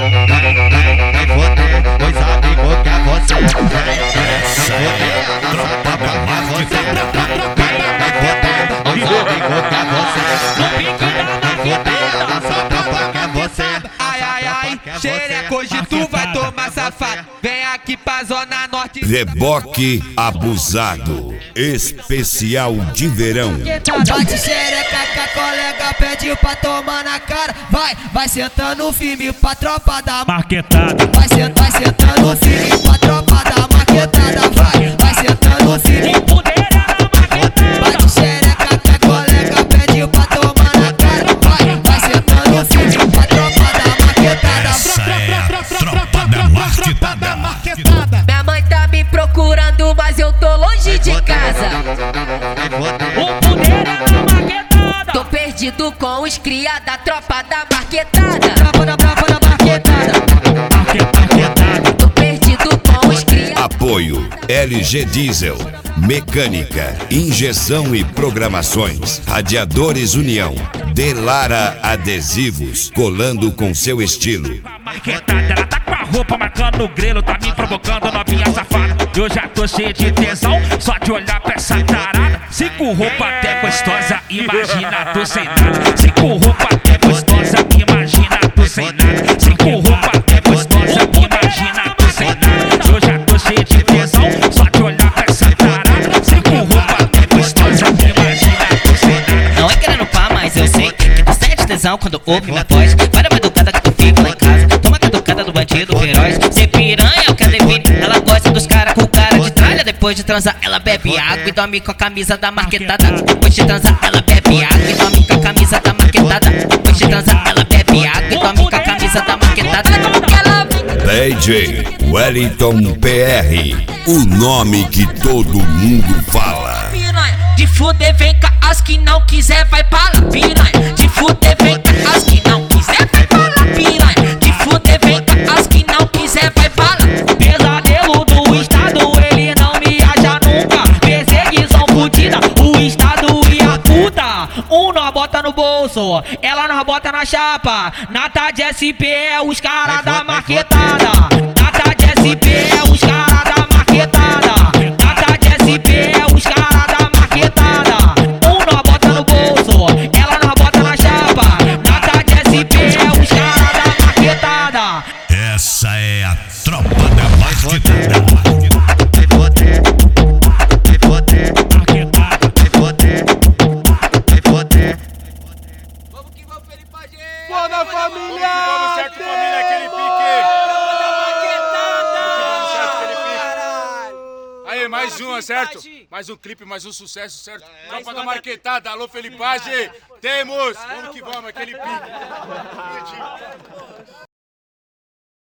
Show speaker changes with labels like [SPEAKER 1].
[SPEAKER 1] Vai foder, pois amigo quer você. Tropa da Marquetada. Vai foder, pois amigo quer você.
[SPEAKER 2] No pique da Marquetada.
[SPEAKER 1] Nossa tropa quer você.
[SPEAKER 3] Ai, ai, ai, xereca, hoje tu vai tomar safado. Vem aqui pra Zona Norte.
[SPEAKER 4] Reboque abusado, especial de verão.
[SPEAKER 5] Bate xereca que a colega pediu pra tomar na cara. Vai sentando firme pra tropa da
[SPEAKER 2] Marquetada.
[SPEAKER 5] Vai sentando firme pra tropa da Marquetada. Vai sentando firme.
[SPEAKER 2] O poder é na Marquetada.
[SPEAKER 5] Bate xereca que a colega pediu pra tomar na cara. Vai sentando firme pra tropa da Marquetada.
[SPEAKER 4] Tropa da Marquetada.
[SPEAKER 6] Minha mãe tá me procurando, mas eu tô longe de casa.
[SPEAKER 2] O poder é na Marquetada.
[SPEAKER 6] Tô perdido com os cria da tropa da Marquetada.
[SPEAKER 5] Tropa da Marquetada.
[SPEAKER 2] Marquetada.
[SPEAKER 6] Tô perdido com os cria.
[SPEAKER 4] Apoio LG Diesel, mecânica, injeção e programações, radiadores União, Delara Adesivos, colando com seu estilo.
[SPEAKER 2] Marquetada, ela tá com a roupa marcando o grelo, tá me provocando, novinha safada. Eu já tô cheio de tesão, só de olhar pra essa tarada. Se com roupa até gostosa, imagina tô sem nada. Se com roupa até gostosa, imagina tô sem nada. Se com roupa até gostosa, imagina tô sem nada. Eu já tô cheio de tesão, só de olhar pra essa tarada. Se com roupa até gostosa, imagina tô sem nada.
[SPEAKER 7] Não é querendo pá, mas eu sei que tu sente tesão quando ouve minha voz. Vai dar uma educada que tu fica lá em casa. Toma a caducada do bandido feroz. Cê piranha, o que define. Ela gosta dos caras com cara de tralha. Depois de transar, ela bebe água e dorme com a camisa da Marquetada. Depois de transar, ela bebe água e dorme com a camisa da Marquetada. Depois de transar, ela bebe água e dorme com a camisa da Marquetada.
[SPEAKER 4] DJ Wellington PR, o nome que todo mundo fala.
[SPEAKER 6] Piranha, de fuder vem cá, as que não quiser vai pra lá. Piranha, de fuder vem cá, as que não quiser vai pra lá. Piranha, de fuder vem cá, as que não quiser vai pra lá.
[SPEAKER 2] Pesadelo do estado, ele não me acha nunca. Perseguição fudida, o estado e a puta. Um nós bota no bolso, ela nós bota na chapa. Nata de SP é os caras da Marquetada. Nata de SP é os caras da Marquetada. Nata de SP é os caras da Marquetada. Um nós bota no bolso, ela nós bota na chapa. Nata de SP é os caras da Marquetada.
[SPEAKER 4] Essa é a tropa da Marquetada.
[SPEAKER 1] Vai foder, vai foder,
[SPEAKER 2] Marquetada.
[SPEAKER 1] vai foder, vai foder.
[SPEAKER 3] Vamos que vamos, Felipe Pagê.
[SPEAKER 8] Toda a família!
[SPEAKER 9] Vamos, certo, família, aquele pique! Vamos, certo, aquele pique! Aí, mais uma, certo? Mais um clipe, mais um sucesso, certo? Tropa da Marquetada, alô, Felipagem! Temos! Vamos que vamos, aquele pique!